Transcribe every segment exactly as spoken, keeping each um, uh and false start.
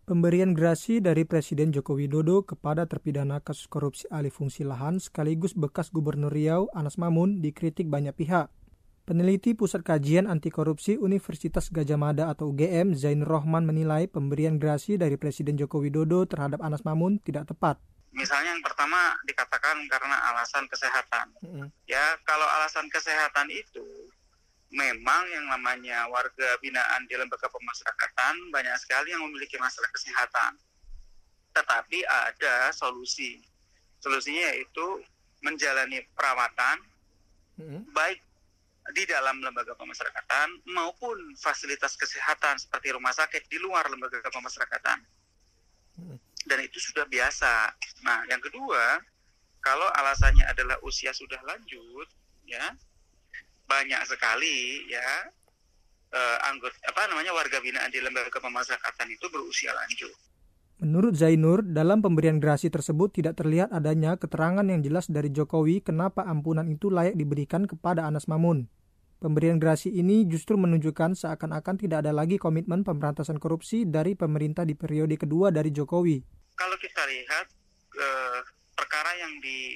Pemberian gerasi dari Presiden Joko Widodo kepada terpidana kasus korupsi alih fungsi lahan sekaligus bekas Gubernur Riau Anas Mamun dikritik banyak pihak. Peneliti Pusat Kajian Anti Korupsi Universitas Gadjah Mada atau U G M Zainur Rohman menilai pemberian gerasi dari Presiden Joko Widodo terhadap Anas Mamun tidak tepat. Misalnya yang pertama dikatakan karena alasan kesehatan. Mm-hmm. Ya, kalau alasan kesehatan itu memang yang namanya warga binaan di lembaga pemasyarakatan banyak sekali yang memiliki masalah kesehatan. Tetapi ada solusi. Solusinya yaitu menjalani perawatan mm-hmm. baik di dalam lembaga pemasyarakatan maupun fasilitas kesehatan seperti rumah sakit di luar lembaga pemasyarakatan. Mm-hmm. Dan itu sudah biasa. Nah, yang kedua, kalau alasannya adalah usia sudah lanjut, ya, banyak sekali ya eh, anggota apa namanya warga binaan di lembaga pemasyarakatan itu berusia lanjut. Menurut Zainur, dalam pemberian gerasi tersebut tidak terlihat adanya keterangan yang jelas dari Jokowi kenapa ampunan itu layak diberikan kepada Anas Mamun. Pemberian gerasi ini justru menunjukkan seakan-akan tidak ada lagi komitmen pemberantasan korupsi dari pemerintah di periode kedua dari Jokowi. Kalau kita lihat eh, perkara yang di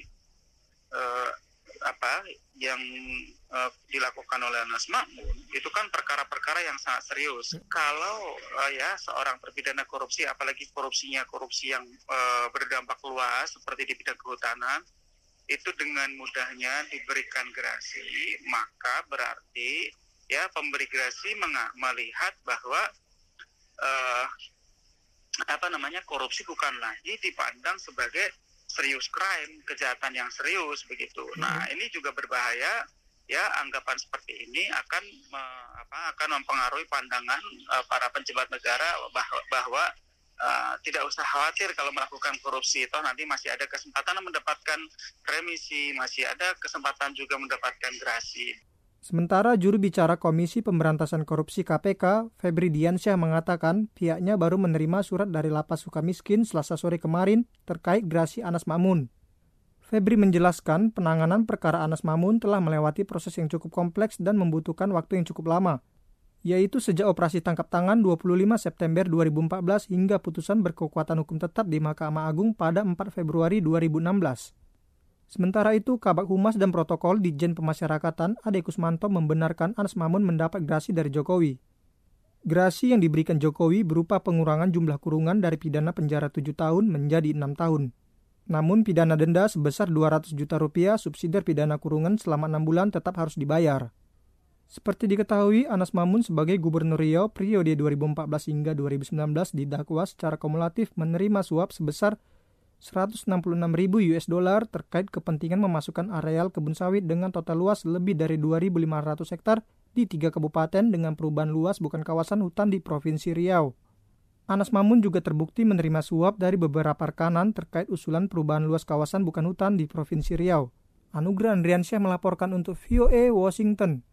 eh, apa yang uh, dilakukan oleh Anas Mamun itu kan perkara-perkara yang sangat serius. Kalau uh, ya seorang terpidana korupsi, apalagi korupsinya korupsi yang uh, berdampak luas seperti di bidang kehutanan, itu dengan mudahnya diberikan gerasi, maka berarti ya pemberi gerasi meng- melihat bahwa uh, apa namanya korupsi bukan lagi dipandang sebagai serius crime, kejahatan yang serius begitu. Nah, ini juga berbahaya ya, anggapan seperti ini akan me, apa akan mempengaruhi pandangan uh, para pejabat negara bahwa, bahwa uh, tidak usah khawatir kalau melakukan korupsi, toh nanti masih ada kesempatan mendapatkan remisi, masih ada kesempatan juga mendapatkan gerasi. Sementara juru bicara Komisi Pemberantasan Korupsi K P K, Febri Diansyah mengatakan pihaknya baru menerima surat dari Lapas Sukamiskin Selasa sore kemarin terkait gerasi Anas Mamun. Febri menjelaskan penanganan perkara Anas Mamun telah melewati proses yang cukup kompleks dan membutuhkan waktu yang cukup lama, yaitu sejak operasi tangkap tangan dua puluh lima September dua ribu empat belas hingga putusan berkekuatan hukum tetap di Mahkamah Agung pada empat Februari dua ribu enam belas. Sementara itu, Kabag Humas dan Protokol Ditjen Pemasyarakatan Ade Kusmanto membenarkan Anas Mamun mendapat gerasi dari Jokowi. Gerasi yang diberikan Jokowi berupa pengurangan jumlah kurungan dari pidana penjara tujuh tahun menjadi enam tahun. Namun pidana denda sebesar dua ratus juta rupiah subsidiar pidana kurungan selama enam bulan tetap harus dibayar. Seperti diketahui, Anas Mamun sebagai Gubernur Riau periode dua ribu empat belas hingga dua ribu sembilan belas didakwa secara kumulatif menerima suap sebesar seratus enam puluh enam ribu U S dollar terkait kepentingan memasukkan areal kebun sawit dengan total luas lebih dari dua ribu lima ratus hektar di tiga kabupaten dengan perubahan luas bukan kawasan hutan di Provinsi Riau. Anas Mamun juga terbukti menerima suap dari beberapa rekanan terkait usulan perubahan luas kawasan bukan hutan di Provinsi Riau. Anugrah Andriansyah melaporkan untuk V O A Washington.